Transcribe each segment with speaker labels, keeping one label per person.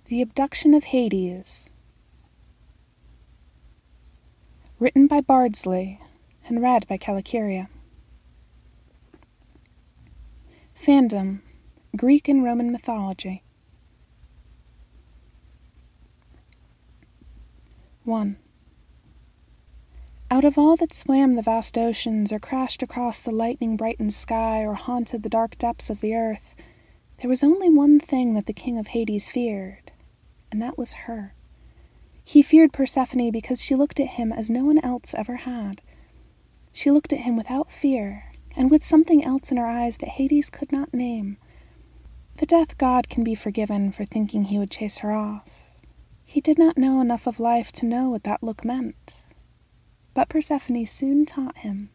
Speaker 1: The Abduction of Hades. Written by Bardsley and read by Calicuria. Fandom, Greek and Roman mythology. 1. Out of all that swam the vast oceans, or crashed across the lightning-brightened sky, or haunted the dark depths of the earth, there was only one thing that the king of Hades feared, and that was her. He feared Persephone because she looked at him as no one else ever had. She looked at him without fear, and with something else in her eyes that Hades could not name. The death god can be forgiven for thinking he would chase her off. He did not know enough of life to know what that look meant. But Persephone soon taught him.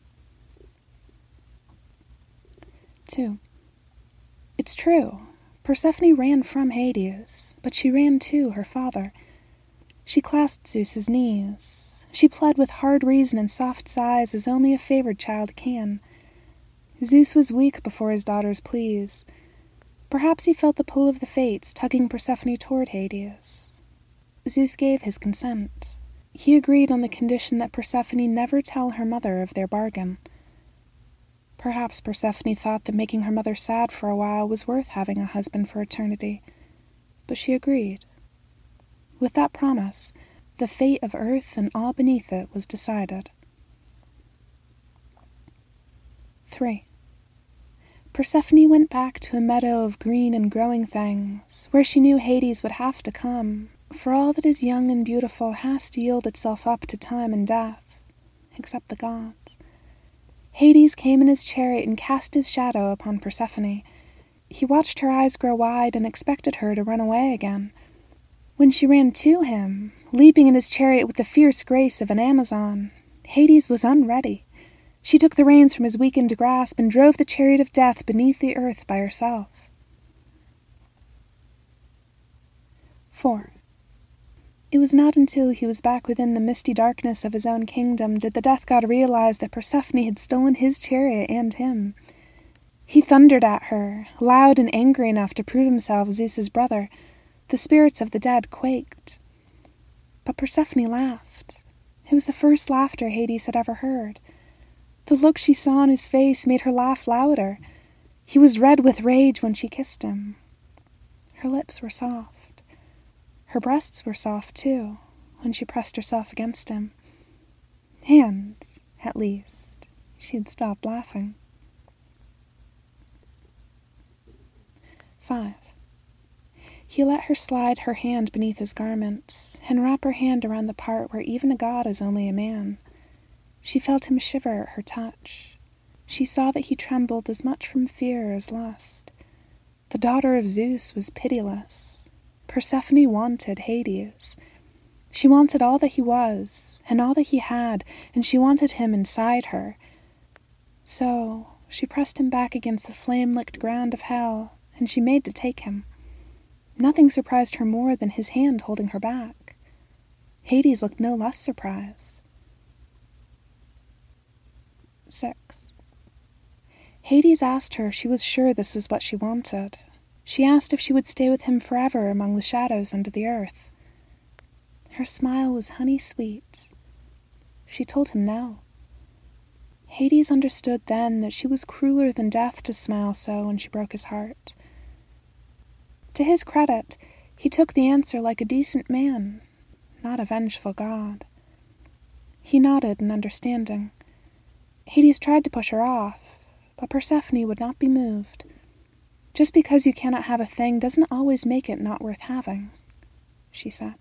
Speaker 1: 2. It's true. Persephone ran from Hades, but she ran to her father. She clasped Zeus's knees. She pled with hard reason and soft sighs as only a favored child can. Zeus was weak before his daughter's pleas. Perhaps he felt the pull of the fates tugging Persephone toward Hades. Zeus gave his consent. He agreed on the condition that Persephone never tell her mother of their bargain. Perhaps Persephone thought that making her mother sad for a while was worth having a husband for eternity, but she agreed. With that promise, the fate of earth and all beneath it was decided. 3. Persephone went back to a meadow of green and growing things, where she knew Hades would have to come, for all that is young and beautiful has to yield itself up to time and death, except the gods. Hades came in his chariot and cast his shadow upon Persephone. He watched her eyes grow wide and expected her to run away again. When she ran to him, leaping in his chariot with the fierce grace of an Amazon, Hades was unready. She took the reins from his weakened grasp and drove the chariot of death beneath the earth by herself. 4. It was not until he was back within the misty darkness of his own kingdom did the death god realize that Persephone had stolen his chariot and him. He thundered at her, loud and angry enough to prove himself Zeus's brother. The spirits of the dead quaked. But Persephone laughed. It was the first laughter Hades had ever heard. The look she saw on his face made her laugh louder. He was red with rage when she kissed him. Her lips were soft. Her breasts were soft, too, when she pressed herself against him. And, at least, she had stopped laughing. 5. He let her slide her hand beneath his garments, and wrap her hand around the part where even a god is only a man. She felt him shiver at her touch. She saw that he trembled as much from fear as lust. The daughter of Zeus was pitiless. Persephone wanted Hades. She wanted all that he was, and all that he had, and she wanted him inside her. So she pressed him back against the flame-licked ground of hell, and she made to take him. Nothing surprised her more than his hand holding her back. Hades looked no less surprised. 6. Hades asked her if she was sure this was what she wanted. She asked if she would stay with him forever among the shadows under the earth. Her smile was honey-sweet. She told him no. Hades understood then that she was crueler than death to smile so when she broke his heart. To his credit, he took the answer like a decent man, not a vengeful god. He nodded in understanding. Hades tried to push her off, but Persephone would not be moved. Just because you cannot have a thing doesn't always make it not worth having, she said.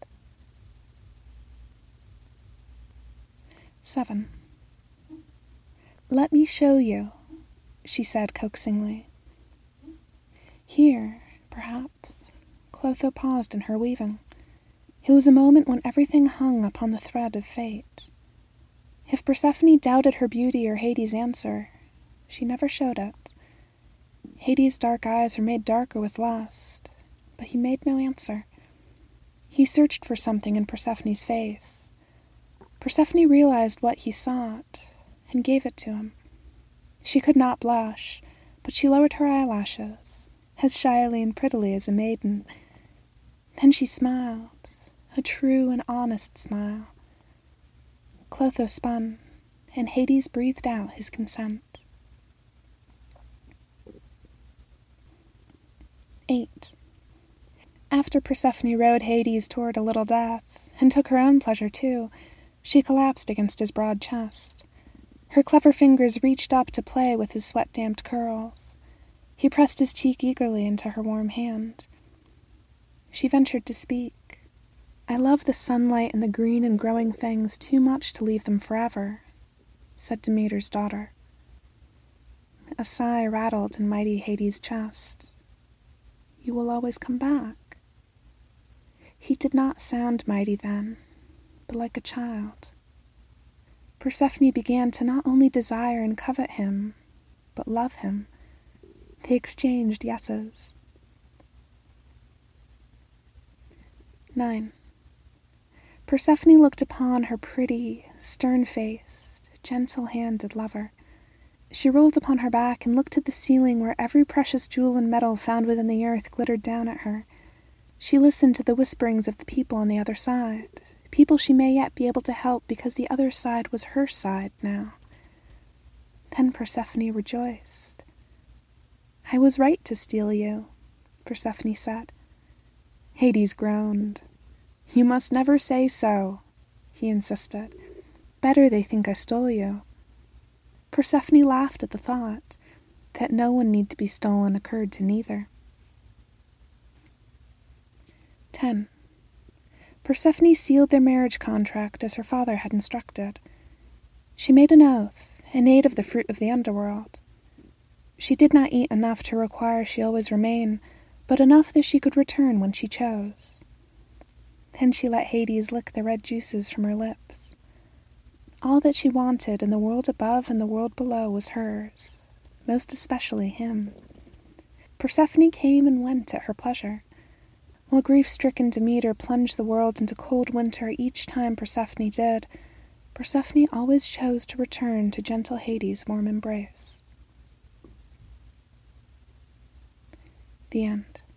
Speaker 1: 7. Let me show you, she said coaxingly. Here, perhaps, Clotho paused in her weaving. It was a moment when everything hung upon the thread of fate. If Persephone doubted her beauty or Hades' answer, she never showed it. Hades' dark eyes were made darker with lust, but he made no answer. He searched for something in Persephone's face. Persephone realized what he sought, and gave it to him. She could not blush, but she lowered her eyelashes, as shyly and prettily as a maiden. Then she smiled, a true and honest smile. Clotho spun, and Hades breathed out his consent. 8. After Persephone rode Hades toward a little death, and took her own pleasure too, she collapsed against his broad chest. Her clever fingers reached up to play with his sweat-damped curls. He pressed his cheek eagerly into her warm hand. She ventured to speak. "I love the sunlight and the green and growing things too much to leave them forever," said Demeter's daughter. A sigh rattled in mighty Hades' chest. "You will always come back." He did not sound mighty then, but like a child. Persephone began to not only desire and covet him, but love him. They exchanged yeses. 9. Persephone looked upon her pretty, stern-faced, gentle-handed lover. She rolled upon her back and looked at the ceiling where every precious jewel and metal found within the earth glittered down at her. She listened to the whisperings of the people on the other side, people she may yet be able to help because the other side was her side now. Then Persephone rejoiced. "I was right to steal you," Persephone said. Hades groaned. "You must never say so," he insisted. "Better they think I stole you." Persephone laughed at the thought. That no one need to be stolen occurred to neither. 10. Persephone sealed their marriage contract as her father had instructed. She made an oath and ate of the fruit of the underworld. She did not eat enough to require she always remain, but enough that she could return when she chose. Then she let Hades lick the red juices from her lips. All that she wanted in the world above and the world below was hers, most especially him. Persephone came and went at her pleasure. While grief-stricken Demeter plunged the world into cold winter each time Persephone did, Persephone always chose to return to gentle Hades' warm embrace. The end.